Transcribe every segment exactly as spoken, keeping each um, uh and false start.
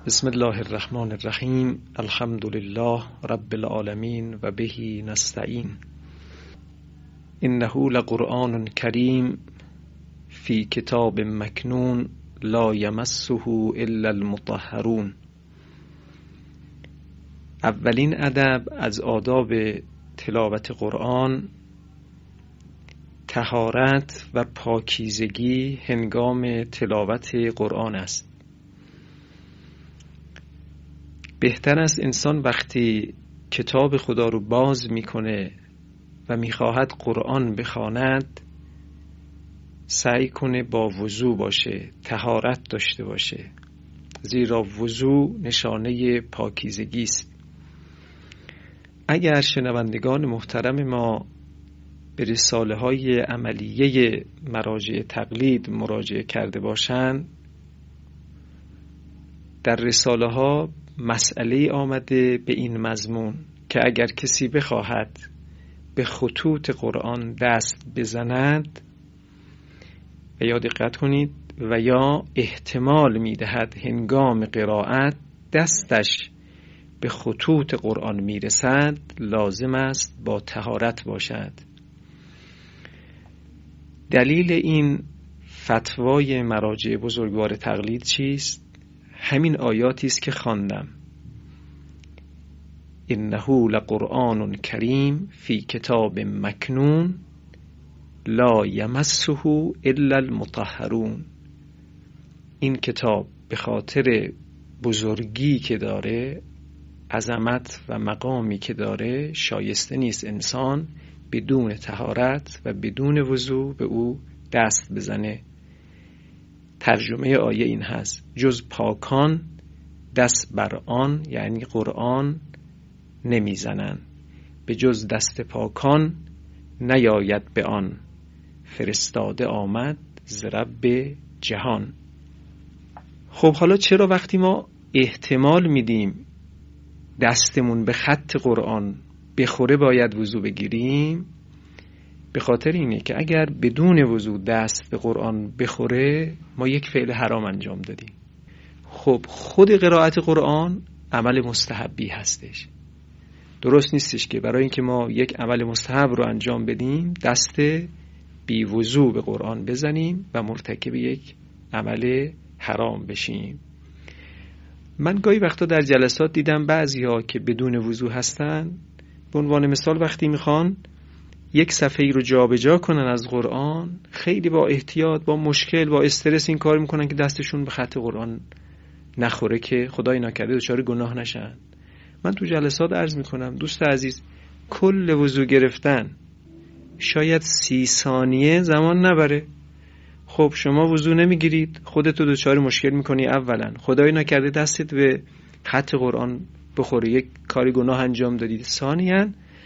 بسم الله الرحمن الرحیم. الحمد لله رب العالمین و به نستعین. انه لقرآن کریم فی کتاب مکنون لا یمسه الا المطهرون. اولین ادب از آداب تلاوت قرآن طهارت و پاکیزگی هنگام تلاوت قرآن است. بهتر است انسان وقتی کتاب خدا رو باز میکنه و میخواهد قرآن بخواند سعی کنه با وضو باشه، طهارت داشته باشه، زیرا وضو نشانه پاکیزگی است. اگر شنوندگان محترم ما به رساله های عملیه مراجع تقلید مراجعه کرده باشند، در رساله ها مسئله آمده به این مضمون که اگر کسی بخواهد به خطوط قرآن دست بزند و یا دقت کنید و یا احتمال میدهد هنگام قرائت دستش به خطوط قرآن میرسد، لازم است با طهارت باشد. دلیل این فتوای مراجع بزرگوار تقلید چیست؟ همین آیاتی است که خواندم. انه لقرآن کریم فی کتاب مکنون لا یمسه الا المطهرون. این کتاب به خاطر بزرگی که داره، عظمت و مقامی که داره، شایسته نیست انسان بدون طهارت و بدون وضو به او دست بزنه. ترجمه آیه این هست: جز پاکان دست بر آن، یعنی قرآن، نمیزنن، به جز دست پاکان نیاید به آن، فرستاده آمد ز رب جهان. خب حالا چرا وقتی ما احتمال میدیم دستمون به خط قرآن بخوره باید وضو بگیریم؟ به خاطر اینه که اگر بدون وضو دست به قرآن بخوره ما یک فعل حرام انجام دادیم. خب خود قرائت قرآن عمل مستحبی هستش. درست نیستش که برای اینکه ما یک عمل مستحب رو انجام بدیم دست بی وضو به قرآن بزنیم و مرتکب یک عمل حرام بشیم. من گاهی وقتا در جلسات دیدم بعضی‌ها که بدون وضو هستن، به عنوان مثال وقتی میخوان یک صفحه ای رو جابجا کنن از قرآن، خیلی با احتیاط، با مشکل، با استرس این کار میکنن که دستشون به خط قرآن نخوره که خدای نکرده دچار گناه نشن. من تو جلسات عرض میکنم دوست عزیز، کل وضو گرفتن شاید سی ثانیه زمان نبره. خب شما وضو نمیگیرید، خودتو دچار مشکل میکنی. اولا خدای نکرده دستت به خط قرآن بخوره، یک کاری گناه انجام دادید. ثانیاً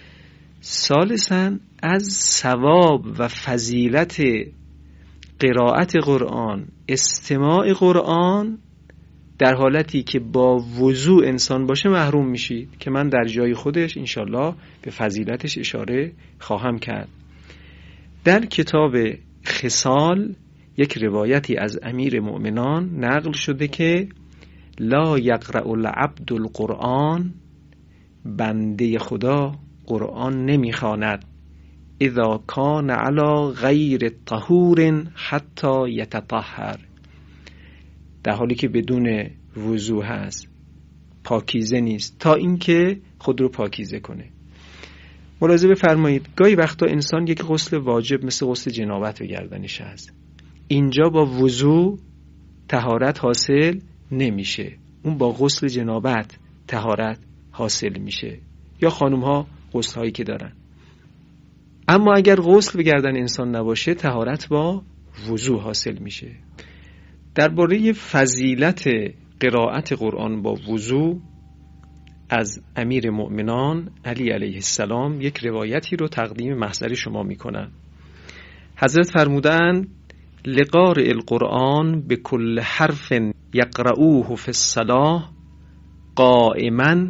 ثالثاً از ثواب و فضیلت قرائت قرآن، استماع قرآن در حالتی که با وضو انسان باشه محروم میشید که من در جای خودش انشالله به فضیلتش اشاره خواهم کرد. در کتاب خصال یک روایتی از امیر مؤمنان نقل شده که لا یقرأ العبد القرآن، بنده خدا قرآن نمیخواند اذا کان علی غیر طهور حتی یتطهر، در حالی که بدون وضو هست، پاکیزه نیست تا اینکه خود رو پاکیزه کنه. ملاحظه بفرمایید گاهی وقتا انسان یک غسل واجب مثل غسل جنابت به گردنش هست، اینجا با وضو طهارت حاصل نمیشه، اون با غسل جنابت طهارت حاصل میشه، یا خانم ها غسل هایی که دارن. اما اگر غسل به گردن انسان نباشه طهارت با وضو حاصل میشه. درباره فضیلت قرائت قرآن با وضو از امیر مؤمنان علی علیه السلام یک روایتی رو تقدیم محضر شما میکنن. حضرت فرمودند لقارئ القرآن به کل حرف یقرؤوه فی الصلاة قائما،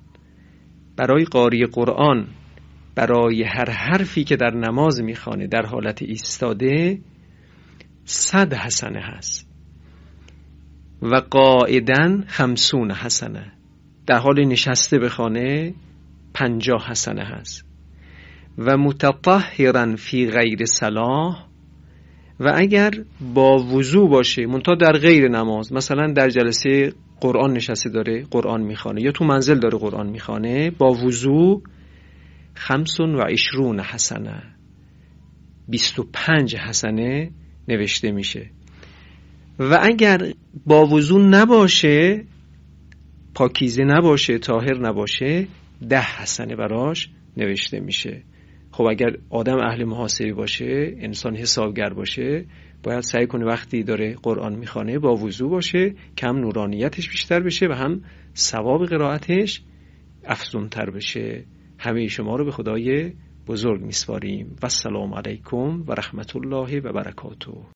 برای قاری قرآن برای هر حرفی که در نماز میخوانه در حالت ایستاده صد حسنه هست و قاعدن خمسون حسنه، در حال نشسته به خانه پنجاه حسنه هست. و متطهرا فی غیر صلاح، و اگر با وضو باشه منتها در غیر نماز، مثلا در جلسه قرآن نشسته داره قرآن میخوانه یا تو منزل داره قرآن میخوانه، با وضو خمسون و عشرون حسنه، بیست و پنج حسنه نوشته میشه. و اگر با وضو نباشه، پاکیزه نباشه، طاهر نباشه، ده حسنه براش نوشته میشه. خب اگر آدم اهل محاسبه باشه، انسان حسابگر باشه، باید سعی کنه وقتی داره قرآن میخوانه با وضو باشه که هم نورانیتش بیشتر بشه و هم ثواب قرائتش افزونتر بشه. همه شما رو به خدای بزرگ میسپاریم و السلام علیکم و رحمت الله و برکاته.